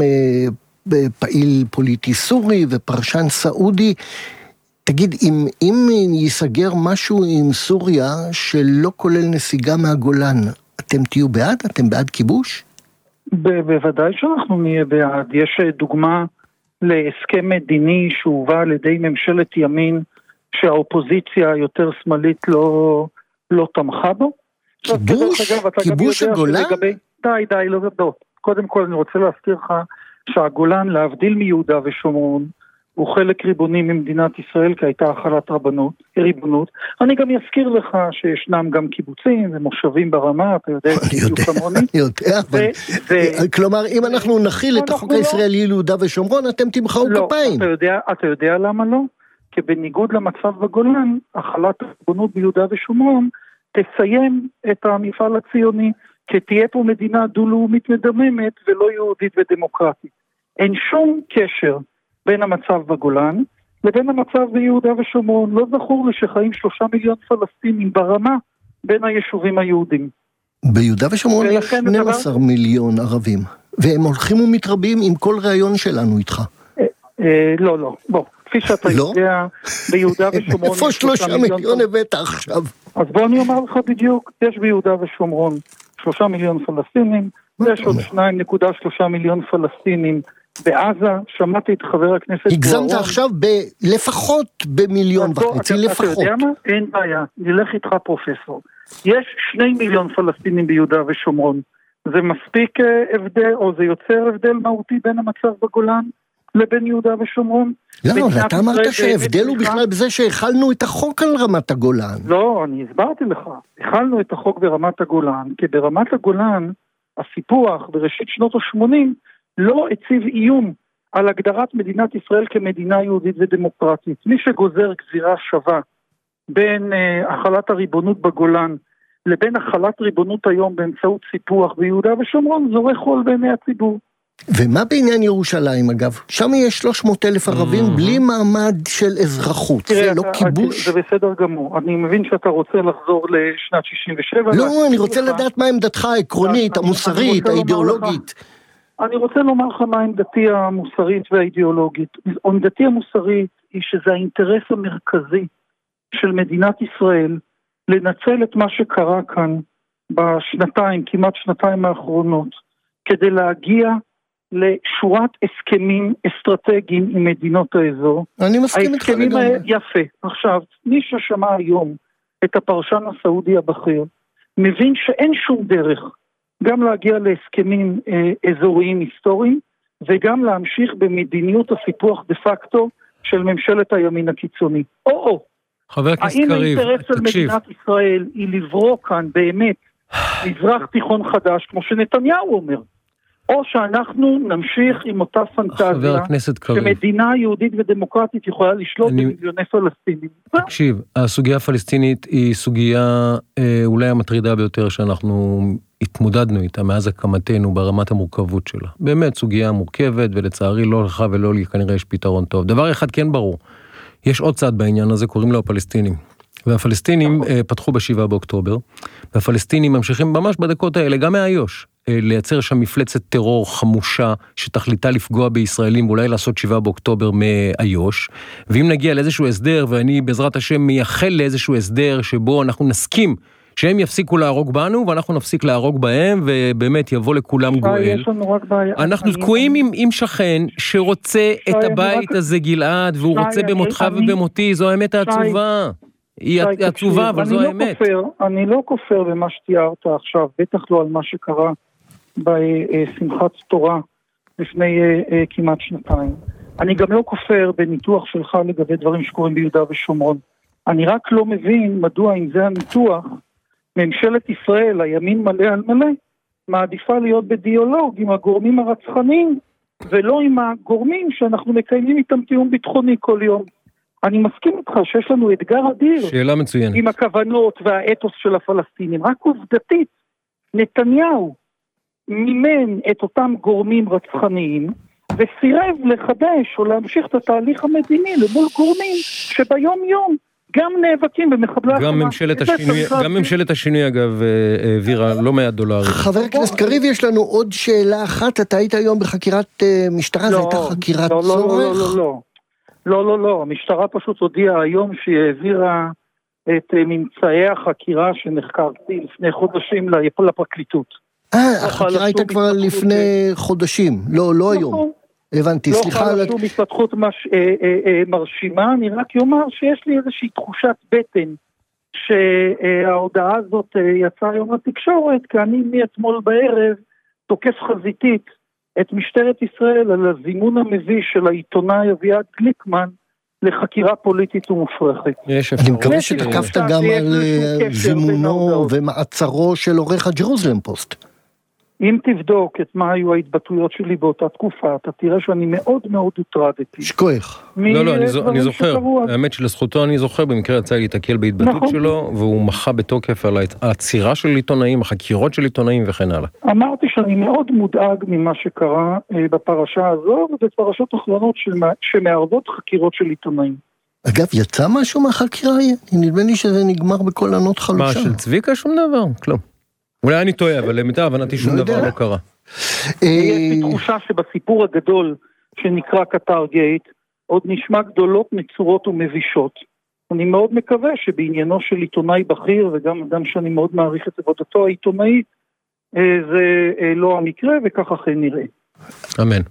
Speaker 2: פעיל פוליטי סורי ופרשן סעודי. תגיד, אם, אם ייסגר משהו עם סוריה שלא כולל נסיגה מהגולן, אתם תהיו בעד? אתם בעד כיבוש?
Speaker 6: בוודאי שאנחנו נהיה בעד. יש דוגמה להסכם מדיני שהובא על ידי ממשלת ימין שהאופוזיציה היותר שמאלית לא, לא תמכה בו.
Speaker 2: כיבוש? כיבוש הגולן?
Speaker 6: לגבי, די, די, לא גדול. קודם כל אני רוצה להזכיר לך שהגולן, להבדיל מיהודה ושומרון, הוא חלק ריבוני ממדינת ישראל, כי הייתה החלת רבנות, ריבונות. אני גם אזכיר לך שישנם גם קיבוצים ומושבים ברמה, אתה יודע,
Speaker 2: בדיוק כמוני. אני יודע, אבל... כלומר, אם אנחנו נכיל את החוק הישראלי ליהודה ושומרון, אתם תמחאו כפיים.
Speaker 6: לא, אתה יודע למה לא? כי בניגוד למצב בגולן, החלת ריבונות ביהודה ושומרון תסיים את המפעל הציוני, כי תהיה פה מדינה דו-לאומית מדממת ולא יהודית ודמוקרטית. אין שום קשר בין המצב בגולן לבין המצב ביהודה ושומרון. לא זכור לי שחיים שלושה מיליון פלסטינים ברמה בין היישובים היהודים.
Speaker 2: ביהודה ושומרון יש שנים עשר מיליון ערבים, והם הולכים ומתרבים עם כל רעיון שלנו איתך.
Speaker 6: לא, לא, בוא, כפי שאתה יודע, ביהודה ושומרון...
Speaker 2: איפה שלושה מיליון הבאת עכשיו?
Speaker 6: אז בוא אני אומר לך בדיוק, יש ביהודה ושומרון שלושה מיליון פלסטינים, יש עוד שניים נקודה שלושה מיליון פלסטינים בעזה, שמעתי את חבר הכנסת בוארון.
Speaker 2: הגזמת עכשיו ב- לפחות במיליון וחצי, לפחות.
Speaker 6: אתה יודע מה? אין בעיה, נלך איתך פרופסור. יש שני מיליון פלסטינים ביהודה ושומרון. זה מספיק הבדל, או זה יוצר הבדל מהותי בין המצב בגולן לבין יהודה ושומרון?
Speaker 2: לא, אתה אמרת שההבדל הוא בכלל בזה שהחלנו את החוק על רמת הגולן.
Speaker 6: לא, אני הסברתי לך. החלנו את החוק ברמת הגולן, כי ברמת הגולן, הסיפוח בראשית שנות ה-שמונים, לא הציב איום על הגדרת מדינת ישראל כמדינה יהודית ודמוקרטית. מי שגוזר גזירה שווה בין uh, החלת הריבונות בגולן לבין החלת ריבונות היום באמצעות סיפוח ביהודה ושומרון, זורך חול בעיני הציבור.
Speaker 2: ומה בעניין ירושלים אגב? שם יש שלוש מאות אלף ערבים בלי מעמד של אזרחות, זה לא כיבוש?
Speaker 6: זה בסדר גמור, אני מבין שאתה רוצה לחזור לשנת שישים ושבע.
Speaker 2: לא, אני רוצה לדעת מה עמדתך העקרונית, המוסרית, האידיאולוגית.
Speaker 6: אני רוצה לומר לך מה עמדתי המוסרית והאידיאולוגית. עמדתי המוסרית היא שזה האינטרס המרכזי של מדינת ישראל, לנצל את מה שקרה כאן בשנתיים, כמעט שנתיים האחרונות, כדי להגיע לשורת הסכמים אסטרטגיים עם מדינות האזור.
Speaker 2: אני מסכים איתך לגמרי.
Speaker 6: יפה. עכשיו, מי ששמע היום את הפרשן הסעודי הבכיר, מבין שאין שום דרך גם להגיע להסכמים אה, אזוריים היסטוריים, וגם להמשיך במדיניות הסיפוח דה פקטו של ממשלת הימין הקיצוני. או-או.
Speaker 3: חבר הכנסת קריב,
Speaker 6: האם האינטרס של מדינת ישראל היא לברוא כאן באמת מזרח תיכון חדש, כמו שנתניהו אומר, או שאנחנו נמשיך עם אותה פנטזיה שמדינה יהודית ודמוקרטית יכולה לשלוט אני... במיליוני פלסטינים.
Speaker 3: תקשיב, הסוגיה הפלסטינית היא סוגיה אה, אולי המטרידה ביותר שאנחנו התמודדנו איתה מאז הקמתנו ברמת המורכבות שלה. באמת סוגיה מורכבת, ולצערי לא לך ולא לי כנראה יש פתרון טוב. דבר אחד כן ברור, יש עוד צד בעניין הזה, קוראים לו הפלסטינים. והפלסטינים אה, פתחו בשבעה באוקטובר, והפלסטינים ממשיכים ממש בדקות האלה, גם מהיוש, אה, לייצר שם מפלצת טרור חמושה, שתכליתה לפגוע בישראלים, ואולי לעשות שבעה באוקטובר מהיוש, ואם נגיע לאיזשהו הסדר, ואני בעזרת השם מייחל לאיזשהו הסדר, שבו אנחנו נסכים, שהם יפסיקו להרוג בנו, ואנחנו נפסיק להרוג בהם, ובאמת יבוא לכולם גואל. אנחנו תקועים עם, עם שכן, שרוצה את הבית הזה גלעד, והוא רוצה במותך ובמותי, זו האמת העצובה. היא עצובה, אבל זו האמת.
Speaker 6: אני לא כופר במה שתיארת עכשיו, בטח לא על מה שקרה בשמחת תורה לפני כמעט שנתיים. אני גם לא כופר בניתוח שלך לגבי דברים שקורים ביהודה ושומרון. אני רק לא מבין מדוע אם זה הניתוח, ממשלת ישראל, הימין מלא על מלא, מעדיפה להיות בדיאלוג עם הגורמים הרצחניים, ולא עם הגורמים שאנחנו מקיימים איתם תיאום ביטחוני כל יום. אני מסכים איתך שיש לנו אתגר אדיר.
Speaker 3: שאלה מצוינת.
Speaker 6: עם הכוונות והאתוס של הפלסטינים. רק עובדתית, נתניהו מימן את אותם גורמים רצחניים, וסירב לחדש או להמשיך את התהליך המדיני למול גורמים שביום יום גם נאבקים במחבלי
Speaker 3: גם ממשלת השינוי, גם ממשלת השינוי אגב העבירה לא מעט דולרים.
Speaker 2: חבר הכנסת קריב, יש לנו עוד שאלה אחת. אתה היית היום בחקירת משטרה, זו הייתה חקירת צורך?
Speaker 6: לא, לא, לא, לא. לא, לא, לא. המשטרה פשוט הודיעה היום שהיא העבירה את ממצאי החקירה שנחקרתי לפני חודשים לפרקליטות.
Speaker 2: אה, החקירה הייתה כבר לפני חודשים, לא, לא היום. הבנתי, סליחה.
Speaker 6: לא חלה שום התפתחות מש, אה, אה, אה, מרשימה, אני רק אומר שיש לי איזושהי תחושת בטן שההודעה הזאת אה, יצאה היום לתקשורת, כי אני מאתמול בערב תוקף חזיתית את משטרת ישראל על הזימון המביש של העיתונאי אביעד גליקמן לחקירה פוליטית ומופרכת.
Speaker 2: אני מקווה שתקפת גם על זימונו ומעצרו של עורך הג'רוזלם פוסט.
Speaker 6: אם תבדוק את מה היו ההתבטאויות שלי באותה תקופה, אתה תראה שאני מאוד מאוד הוטרדתי.
Speaker 2: שכוח.
Speaker 3: לא, לא, אני זוכר. האמת שלזכותו אני זוכר, במקרה יצא לי להתקל בהתבטאות שלו, והוא מחה בתוקף על העצירה של עיתונאים, החקירות של עיתונאים וכן הלאה.
Speaker 6: אמרתי שאני מאוד מודאג ממה שקרה בפרשה הזו, ובפרשות אחרונות שמערבות חקירות של עיתונאים.
Speaker 2: אגב, יצא משהו מהחקירה? נדמה לי שזה נגמר בכל ענות חלושה.
Speaker 3: מה, של צביקה? שום דבר? כלום. אולי אני טועה, אבל למיטב הבנתי שום דבר לא קרה.
Speaker 6: יש לי תחושה שבסיפור הגדול שנקרא קטר גייט, עוד נשמע גדולות, נצורות ומבישות. אני מאוד מקווה שבעניינו של עיתונאי בכיר, וגם אדם שאני מאוד מעריך את עבודתו העיתונאית, זה לא המקרה, וכך אכן נראה.
Speaker 3: אמן.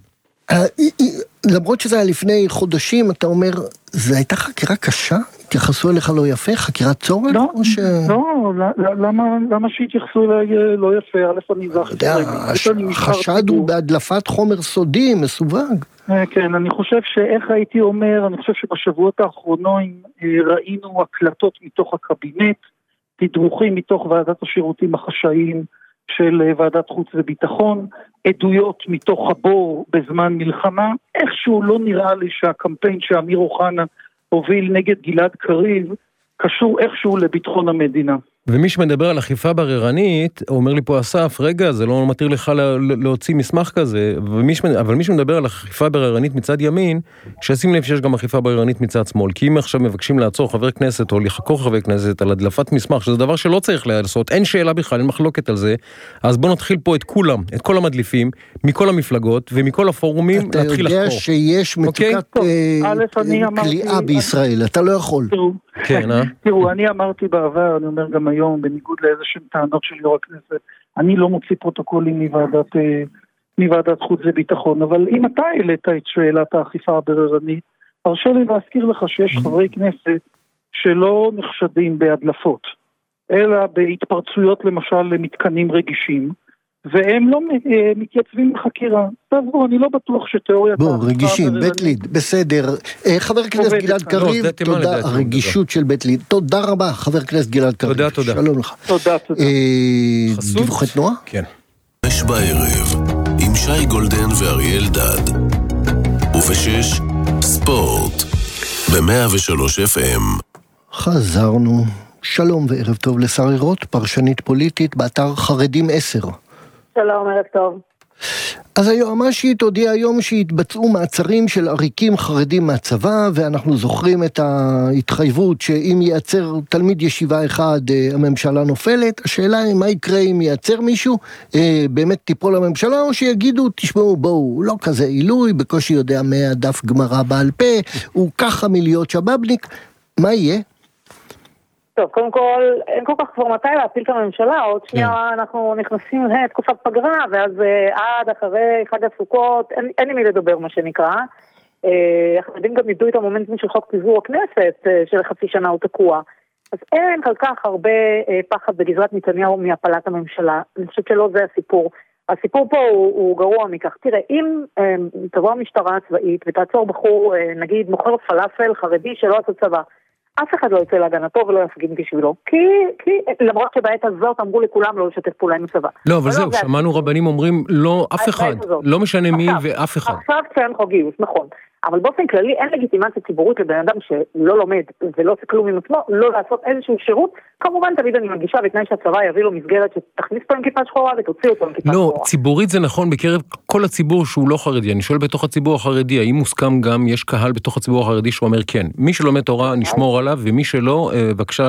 Speaker 2: למרות שזה היה לפני חודשים, אתה אומר, זו הייתה חקירה קשה? התייחסו אליך לא יפה? חקירת צורך?
Speaker 6: לא, לא, למה שהתייחסו אליי לא יפה? א' אני זה
Speaker 2: החשד הוא בהדלפת חומר סודי, מסווג.
Speaker 6: כן, אני חושב שאיך הייתי אומר, אני חושב שבשבועות האחרונים ראינו הקלטות מתוך הקבינט, תדרוכים מתוך ועדת השירותים החשאיים של ועדת חוץ וביטחון, עדויות מתוך הבור בזמן מלחמה, איכשהו לא נראה לי שהקמפיין שאמיר אוחנה הוביל נגד גלעד קריב, קשור איכשהו לביטחון המדינה.
Speaker 3: ומי שמדבר על אכיפה בררנית, אומר לי פה אסף, רגע, זה לא מתיר לך להוציא מסמך כזה, אבל מי שמדבר על אכיפה בררנית מצד ימין, שישים לב שיש גם אכיפה בררנית מצד שמאל, כי אם עכשיו מבקשים לעצור חבר כנסת או לחקור חבר כנסת על הדלפת מסמך, שזה דבר שלא צריך לעשות, אין שאלה בכלל, אין מחלוקת על זה, אז בוא נתחיל פה את כולם, את כל המדליפים, מכל המפלגות ומכל הפורומים, נתחיל לחקור.
Speaker 2: אתה יודע שיש מצוקת כליאה בישראל, אתה לא יכול.
Speaker 3: כן, אה?
Speaker 6: תראו, אני אמרתי בעבר, אני אומר גם היום, בניגוד לאיזה שהן טענות של יו"ר הכנסת, אני לא מוציא פרוטוקולים מוועדת, מוועדת חוץ וביטחון, אבל אם אתה העלית את שאלת האכיפה הבררנית, הרשה לי להזכיר לך שיש חברי כנסת שלא נחשדים בהדלפות, אלא בהתפרצויות למשל למתקנים רגישים, והם לא מתייצבים בחקירה. טוב, בוא, אני לא בטוח שתיאוריה...
Speaker 2: בוא, רגישים, בית ליד, בסדר. חבר הכנסת גלעד קריב, תודה, הרגישות של בית ליד. תודה רבה, חבר הכנסת גלעד קריב.
Speaker 3: תודה, תודה.
Speaker 2: שלום לך.
Speaker 6: תודה, תודה.
Speaker 2: דיווחי תנועה?
Speaker 3: כן.
Speaker 1: חמש בערב, עם שי גולדן ואריאל דד. ובשש, ספורט. ב-מאה ושלוש אף אם.
Speaker 2: חזרנו. שלום וערב טוב לשרי רוט, פרשנית פוליטית, באתר חרדים עשר.
Speaker 7: שלום, ערב טוב.
Speaker 2: אז היועמ"שית הודיעה היום שהתבצעו מעצרים של עריקים חרדים מהצבא, ואנחנו זוכרים את ההתחייבות שאם ייעצר תלמיד ישיבה אחד, הממשלה נופלת. השאלה היא מה יקרה אם ייעצר מישהו, באמת תיפול הממשלה, או שיגידו, תשמעו, בואו, לא כזה עילוי, בקושי יודע מהדף גמרא בעל פה, הוא ככה מלהיות שבבניק. מה יהיה?
Speaker 7: טוב, קודם כל, אין כל כך כבר מתי להפיל את הממשלה, עוד שנייה אנחנו נכנסים לתקופת פגרה, ואז עד אחרי חג הסוכות, אין, אין לי מי לדבר מה שנקרא. החרדים גם איבדו את המומנטים של חוק פיזור הכנסת, של חצי שנה הוא תקוע. אז אין כל כך הרבה פחד בגזרת נתניהו מהפלת הממשלה. אני חושבת שלא זה הסיפור. הסיפור פה הוא, הוא גרוע מכך. תראה, אם תבוא המשטרה הצבאית ותעצור בחור, נגיד, מוכר פלאפל חרדי שלא עשה צבא, אף אחד לא יוצא להגנתו ולא יפגין בשבילו, כי, כי למרות שבעת הזאת אמרו לכולם לא לשתף פעולה עם הצבא.
Speaker 3: לא, אבל זהו, שמענו רבנים אומרים, לא, אף אחד, לא משנה מי ואף אחד.
Speaker 7: עכשיו כשאין חוק גיוס, נכון. אבל באופן כללי אין לגיטימציה ציבורית לבן אדם שלא לומד ולא עושה כלום עם עצמו, לא לעשות איזשהו שירות. כמובן תמיד אני מגישה בתנאי שהצבא יביא לו מסגרת שתכניס פה עם כיפה שחורה ותוציא אותו עם כיפה שחורה.
Speaker 3: לא, ציבורית זה נכון בקרב כל הציבור שהוא לא חרדי. אני שואל בתוך הציבור החרדי, האם מוסכם גם, יש קהל בתוך הציבור החרדי שהוא אומר כן. מי שלומד תורה נשמור עליו, ומי שלא, בבקשה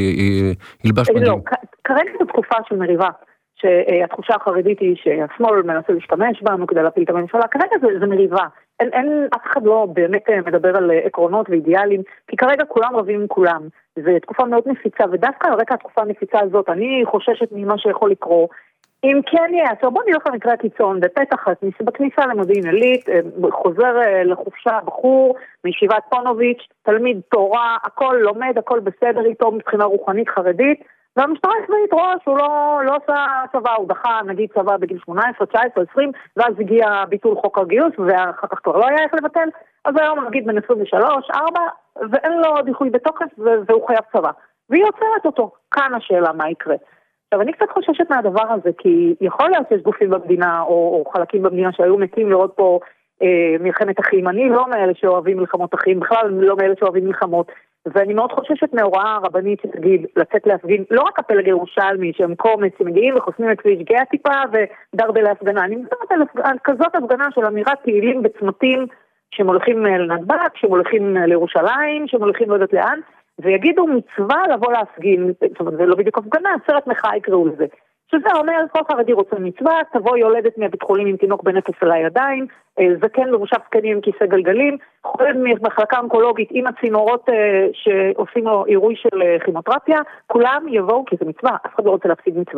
Speaker 3: שילבש מדים.
Speaker 7: לא, כרגע זו תקופה של מריבה. שהתחושה החרדית היא שהשמאל מנסה להשתמש בנו כדי להפיל את הממשלה, כרגע זה, זה מריבה. אין, אין, אף אחד לא באמת מדבר על עקרונות ואידיאלים, כי כרגע כולם רבים עם כולם. זו תקופה מאוד נפיצה, ודווקא על רקע התקופה הנפיצה הזאת, אני חוששת ממה שיכול לקרוא. אם כן יהיה, בוא נלך למקרה הקיצון, בפתח, בכניסה למודיעין עילית, חוזר לחופשה בחור, מישיבת פונוביץ', תלמיד תורה, הכל לומד, הכל בסדר איתו מבחינה רוחנית חרדית, והמשטרה הצבאית רואה שהוא לא, לא עושה צבא, הוא דחה נגיד צבא בגיל שמונה עשרה, תשע עשרה, עשרים, ואז הגיע ביטול חוק הגיוס, ואחר כך כבר לא היה איך לבטל, אז היום נגיד בן עשרים ושלוש, ארבע, ואין לו דיחוי בתוקף, והוא חייב צבא. והיא עוצרת אותו. כאן השאלה מה יקרה. עכשיו, אני קצת חוששת מהדבר הזה, כי יכול להיות שיש גופים במדינה, או, או חלקים במדינה שהיו מתים לראות פה אה, מלחמת אחים. אני לא מאלה שאוהבים מלחמות אחים, בכלל לא מאלה שאוהבים מלחמות. ואני מאוד חוששת מהוראה הרבנית שתגיד לצאת להפגין, לא רק הפלג ירושלמי שהם קומץ שמגיעים וחוסמים את כביש גאה טיפה ודרבה להפגנה, אני מדברת על, על כזאת הפגנה של אמירת תהילים בצמתים שמולכים לנתב"ג, שמולכים לירושלים, שמולכים לא יודעת לאן, ויגידו מצווה לבוא להפגין, זאת אומרת זה לא בדיוק הפגנה, סרט מחאה יקראו לזה. שזה אומר, כל חרדי רוצה מצווה, תבוא יולדת מהבית חולים עם תינוק בנפש על הידיים, זקן ומושב זקנים עם כיסא גלגלים, חולד ממחלקה אונקולוגית עם הצינורות שעושים לו עירוי של כימותרפיה, כולם יבואו כי זה מצווה, אף אחד לא רוצה להפסיד מצווה.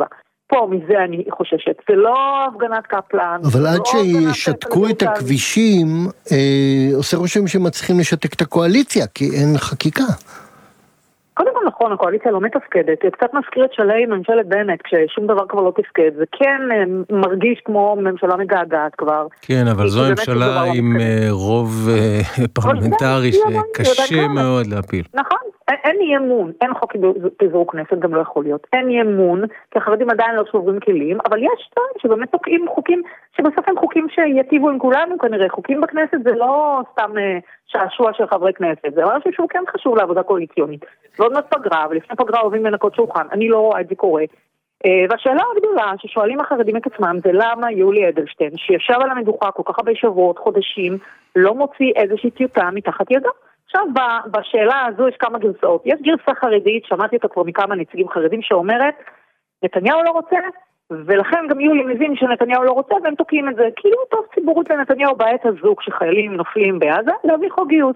Speaker 7: פה מזה אני חוששת. זה לא הפגנת קפלן.
Speaker 2: אבל עד שישתקו את הכבישים, עושה רושם שמצליחים לשתק את הקואליציה, כי אין חקיקה.
Speaker 7: קודם כל נכון, הקואליציה לא מתפקדת, היא קצת מזכיר את שלי ממשלת בנט, כששום דבר כבר לא תפקד, זה כן מרגיש כמו ממשלה מגעגעת כבר.
Speaker 3: כן, אבל זו ממשלה עם רוב פרלמנטרי שקשה מאוד להפיל.
Speaker 7: נכון, אין אי אמון, אין חוק פיזור כנסת, גם לא יכול להיות, אין אי אמון, כי החרדים עדיין לא שוברים כלים, אבל יש דברים שבאמת תוקעים חוקים, שבסוף הם חוקים שיטיבו עם כולנו כנראה, חוקים בכנסת זה לא סתם שעשוע של חברי כנסת, זה משהו שהוא כן חשוב לעבודה קואליציונית. ועוד מעט פגרה, ולפני פגרה אוהבים לנקות שולחן, אני לא רואה את זה קורה. והשאלה הגדולה ששואלים החרדים את עצמם זה למה יולי אדלשטיין, שישב על המדוכה כל כך הרבה שבועות, חודשים, לא מוציא איזושהי טיוטה מתחת ידו. עכשיו, בשאלה הזו יש כמה גרסאות. יש גרסה חרדית, שמעתי אותה כבר מכמה נציגים חרדים, שאומרת, נתניהו לא רוצה, ולכן גם יולי מבין שנתניהו לא רוצה, והם תוקעים את זה. כאילו טוב ציבורית לנתניהו בעת הזו, כשחיילים נופלים בעזה, להביא חוק גיוס.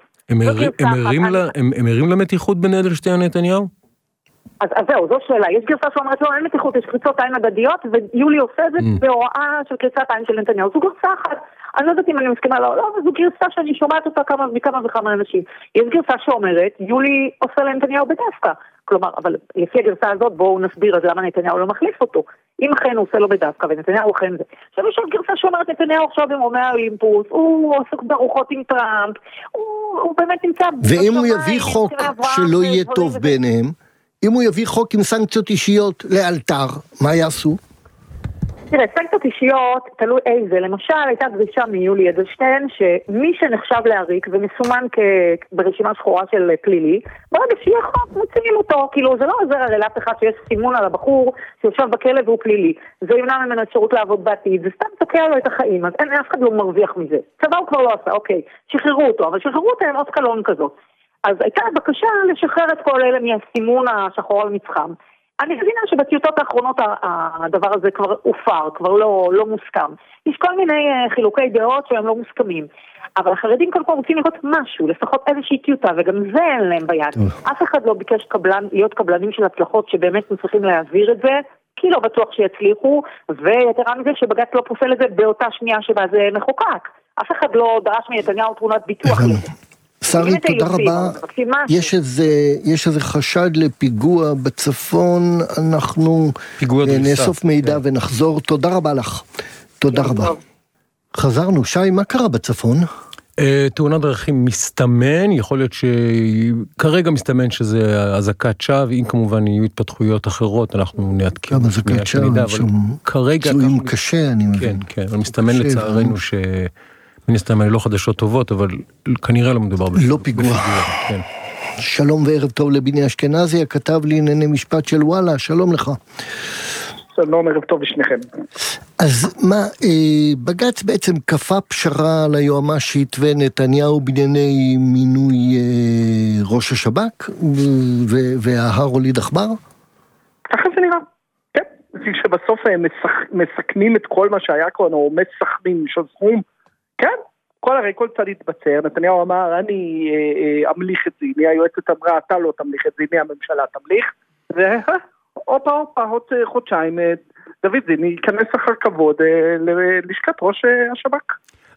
Speaker 3: הם ערים למתיחות בין אדלשטיין לנתניהו?
Speaker 7: אז זהו, זו שאלה. יש גרסה שאומרת לא, אין מתיחות, יש קריצות עין הדדיות, ויולי עושה את זה בהוראה של קריצת עין של נתניהו. זו גרסה אחת. אני לא יודעת אם אני מסכימה לא, לא, אבל זו גרסה שאני שומעת אותה כמה מכמה וכמה אנשים. יש גרסה שאומרת, יולי עושה לנתניהו בדווקא. כלומר, אבל לפי הגרסה הזאת, בואו נסביר אז למה נתניהו לא מחליף אותו. אם אכן הוא עושה לו בדווקא, ונתניהו אכן זה. עכשיו יש עוד גרסה שאומרת, נתניהו עכשיו עם רומי האולימפוס, הוא עוסק ברוחות עם טראמפ, הוא, הוא באמת נמצא...
Speaker 2: ואם הוא יביא חוק שלא יהיה טוב ביניהם, אם הוא יביא חוק עם סנקציות אישיות לאלתר, מה יעשו?
Speaker 7: תראה, סנקציות אישיות, תלוי איזה. למשל, הייתה דרישה מיולי אדלשטיין, שמי שנחשב להריק ומסומן ברשימה שחורה של פלילי, ברגע שיהיה חוק, מוציאים אותו. כאילו, זה לא עוזר הרי לאף אחד שיש סימון על הבחור שיושב בכלא והוא פלילי. זה ימנע ממנו אפשרות לעבוד בעתיד, זה סתם תוקע לו את החיים, אז אין, אף אחד לא מרוויח מזה. צבא הוא כבר לא עשה, אוקיי, שחררו אותו, אבל שחררו אותו עם עוד קלון כזאת. אז הייתה בקשה לשחרר את כל אלה מהסימון השחור על מצחם. אני מבינה שבטיוטות האחרונות הדבר הזה כבר הופר, כבר לא, לא מוסכם. יש כל מיני חילוקי דעות שהם לא מוסכמים. אבל החרדים כל פעם רוצים לראות משהו, לפחות איזושהי טיוטה, וגם זה אין להם ביד. אף אחד לא ביקש קבלן, להיות קבלנים של הצלחות שבאמת צריכים להעביר את זה, כי לא בטוח שיצליחו, ויתרה מזה שבג"ץ לא פוסל את זה באותה שנייה שבה זה מחוקק. אף אחד לא דרש מנתניהו תמונת ביטוח לזה.
Speaker 2: שרי, תודה רבה. יש איזה, יש איזה חשד לפיגוע בצפון, אנחנו נאסוף מידע ונחזור. תודה רבה לך. תודה רבה. חזרנו. שי, מה קרה בצפון?
Speaker 3: תאונת דרכים מסתמן, יכול להיות שכרגע מסתמן שזה אזעקת שווא, אם כמובן יהיו התפתחויות אחרות, אנחנו נעדכן.
Speaker 2: גם אזעקת שווא, פצועים קשה, אני מבין.
Speaker 3: כן, כן, אבל מסתמן לצערנו ש... מנסתם האלה לא חדשות טובות, אבל כנראה לא מדובר בפיגוע.
Speaker 2: לא פיגוע.
Speaker 3: כן.
Speaker 2: שלום וערב טוב לביני אשכנזי, הכתב לענייני משפט של וואלה, שלום לך.
Speaker 8: שלום, ערב טוב לשניכם.
Speaker 2: אז מה, בג"ץ בעצם כפה פשרה על היועמ"שית ונתניהו בענייני מינוי ראש השב"כ, וההר הוליד עכבר?
Speaker 8: ככה זה נראה. כן, שבסוף מסכנים את כל מה שהיה כאן, או מסכמים שזכום, כן, כל הרי כל צד התבצר, נתניהו אמר, אני אה, אמליך את זה, מי היועצת אמרה, אתה לא תמליך את זה, מי הממשלה תמליך, והופה הופה, עוד חודשיים, דוד זיני ייכנס אחר כבוד אה, ללשכת ראש אה, השב"כ.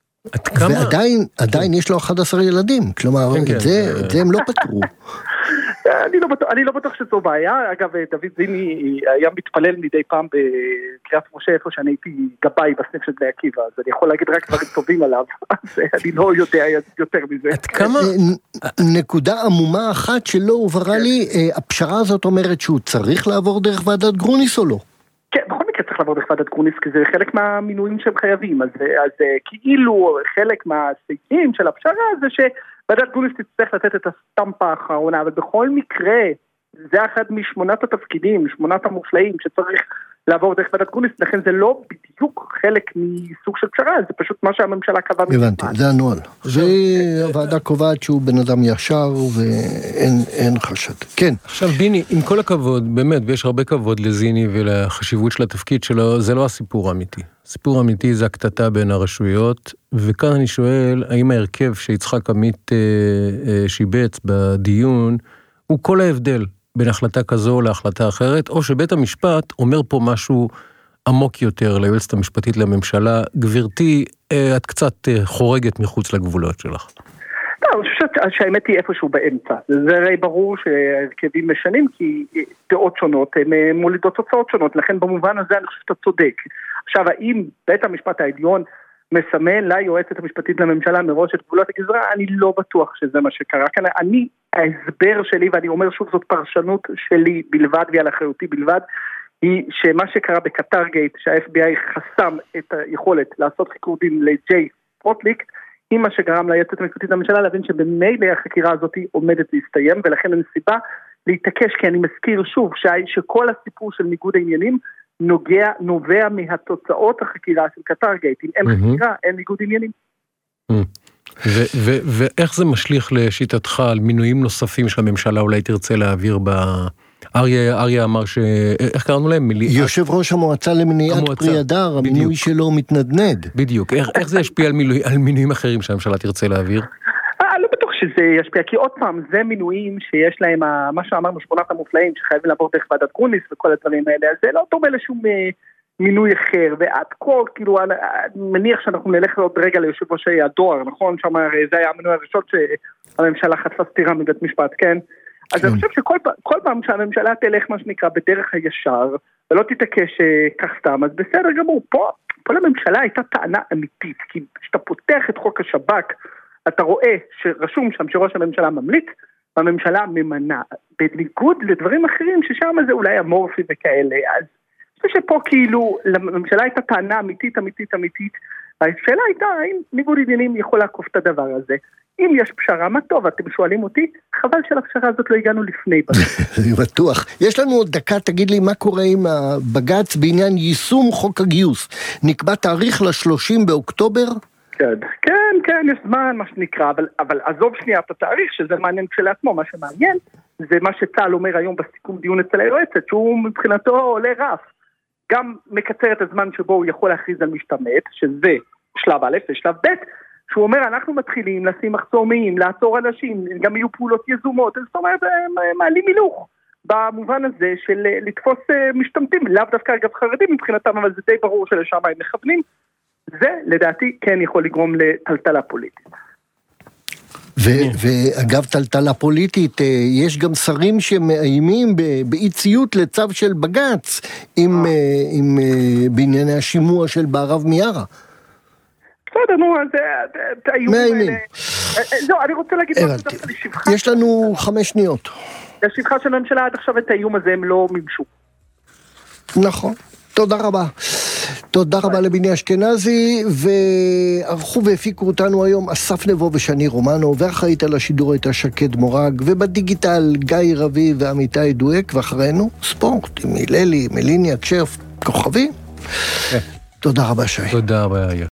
Speaker 2: ועדיין, עדיין יש לו אחד עשר ילדים, כלומר,
Speaker 3: כן,
Speaker 2: את, זה,
Speaker 3: כן.
Speaker 2: את זה הם לא פתרו.
Speaker 8: אני לא בטוח, אני לא בטוח שזו בעיה, אגב, דוד זיני היה מתפלל מדי פעם בקריאת משה, איפה שאני הייתי גבאי בסניף של בני עקיבא, אז אני יכול להגיד רק דברים טובים עליו, אז אני לא יודע יותר מזה.
Speaker 3: עד כמה?
Speaker 2: נקודה עמומה אחת שלא הוברה לי, הפשרה הזאת אומרת שהוא צריך לעבור דרך ועדת גרוניס או לא?
Speaker 8: כן, בכל מקרה צריך לעבור דרך ועדת גרוניס, כי זה חלק מהמינויים שהם חייבים, אז, אז כאילו חלק מהסייגים של הפשרה זה שוועדת גרוניס תצטרך לתת את הסטמפה האחרונה, אבל בכל מקרה זה אחד משמונת התפקידים, שמונת המופלאים שצריך לעבור דרך ועדת גרוניס, לכן זה לא בדיוק חלק מסוג של פשרה, זה פשוט מה שהממשלה קבעה.
Speaker 2: הבנתי, זה הנוהל. והוועדה קובעת שהוא בן אדם ישר ואין חשד. כן.
Speaker 3: עכשיו ביני, עם כל הכבוד, באמת, ויש הרבה כבוד לזיני ולחשיבות של התפקיד שלו, זה לא הסיפור האמיתי. הסיפור האמיתי זה הקטטה בין הרשויות, וכאן אני שואל, האם ההרכב שיצחק עמית שיבץ בדיון, הוא כל ההבדל בין החלטה כזו להחלטה אחרת, או שבית המשפט אומר פה משהו עמוק יותר ליועצת המשפטית לממשלה, גברתי, את קצת חורגת מחוץ לגבולות שלך.
Speaker 8: לא, אני חושבת שהאמת היא איפשהו באמצע. זה הרי ברור שהרכבים משנים, כי דעות שונות הן מולידות תוצאות שונות, לכן במובן הזה אני חושב שאתה צודק. עכשיו, האם בית המשפט העליון מסמן ליועצת המשפטית לממשלה מראש את גבולות הגזרה? אני לא בטוח שזה מה שקרה כאן. אני, ההסבר שלי, ואני אומר שוב, זאת פרשנות שלי בלבד ועל אחריותי בלבד, היא שמה שקרה בקטר גייט, שה-אף בי איי חסם את היכולת לעשות חיקור דין לג'יי פרוטליק, היא מה שגרם ליועצת המשפטית לממשלה להבין שבמילא החקירה הזאת עומדת להסתיים, ולכן אין סיבה להתעקש, כי אני מזכיר שוב שי, שכל הסיפור של ניגוד העניינים נוגע, נובע מהתוצאות החקירה של קטר גייט. אם אין חקירה, אין ניגוד עניינים.
Speaker 3: ואיך זה משליך לשיטתך על מינויים נוספים שהממשלה אולי תרצה להעביר ב... אריה, אריה אמר ש... איך קראנו להם?
Speaker 2: יושב ראש המועצה למניעת פרי הדר, המינוי שלו מתנדנד.
Speaker 3: בדיוק. איך זה ישפיע על מינויים אחרים שהממשלה תרצה להעביר?
Speaker 8: לא בטוח שזה ישפיע, כי עוד פעם, זה מינויים שיש להם, מה שאמרנו, שמונת המופלאים, שחייבים לעבור דרך ועדת גרוניס וכל הדברים האלה, אז זה לא דומה לשום מינוי אחר, ועד כה, כאילו, אני מניח שאנחנו נלך עוד רגע ליושב ראש הדואר, נכון? שם זה היה המינוי הראשון שהממשלה חטפה סתירה מבית משפט, כן? אז אני חושב שכל כל פעם שהממשלה תלך מה שנקרא בדרך הישר, ולא תתעקש כך סתם, אז בסדר גמור, פה, פה לממשלה הייתה טענה אמיתית, כי כשאתה פותח את חוק השב"כ, אתה רואה שרשום שם שראש הממשלה ממליץ, והממשלה ממנה, בניגוד לדברים אחרים ששם זה אולי אמורפי וכאלה, אז אני חושב שפה כאילו לממשלה הייתה טענה אמיתית, אמיתית, אמיתית, והשאלה הייתה האם ניגוד עניינים יכול לעקוף את הדבר הזה. אם יש פשרה, מה טוב, אתם שואלים אותי, חבל שלפשרה הזאת לא הגענו לפני.
Speaker 2: אני בטוח. יש לנו עוד דקה, תגיד לי מה קורה עם הבג"ץ בעניין יישום חוק הגיוס. נקבע תאריך ל-שלושים באוקטובר?
Speaker 8: כן, כן, כן, יש זמן, מה שנקרא, אבל, אבל עזוב שנייה את התאריך, שזה מעניין כשלעצמו, מה שמעניין, זה מה שצה"ל אומר היום בסיכום דיון אצל היועצת, שהוא מבחינתו עולה רף, גם מקצר את הזמן שבו הוא יכול להכריז על משתמט, שזה שלב א' ושלב ב', שהוא אומר, אנחנו מתחילים לשים מחסומים, לעצור אנשים, גם יהיו פעולות יזומות, זאת אומרת, מעלים מילוך, במובן הזה של לתפוס משתמטים, לאו דווקא אגב חרדים מבחינתם, אבל זה די ברור שלשם הם מכוונים, זה לדעתי כן יכול לגרום לטלטלה פוליטית.
Speaker 2: ואגב טלטלה פוליטית, יש גם שרים שמאיימים באי ציות לצו של בג"ץ, עם בענייני השימוע של בערב מיארה.
Speaker 8: בסדר, נו, אז האיומים... לא, אני רוצה להגיד...
Speaker 2: יש לנו חמש שניות.
Speaker 8: לשבחה של הממשלה עד עכשיו את האיום הזה הם לא מימשו.
Speaker 2: נכון. תודה רבה. תודה רבה לביני אשכנזי, וערכו והפיקו אותנו היום אסף נבו ושני רומנו, ואחראית על השידור הייתה שקד מורג, ובדיגיטל גיא רבי ועמיתי דואק, ואחרינו ספורט עם הללי, מליני, הקשף, כוכבי. תודה רבה שי.
Speaker 3: תודה רבה.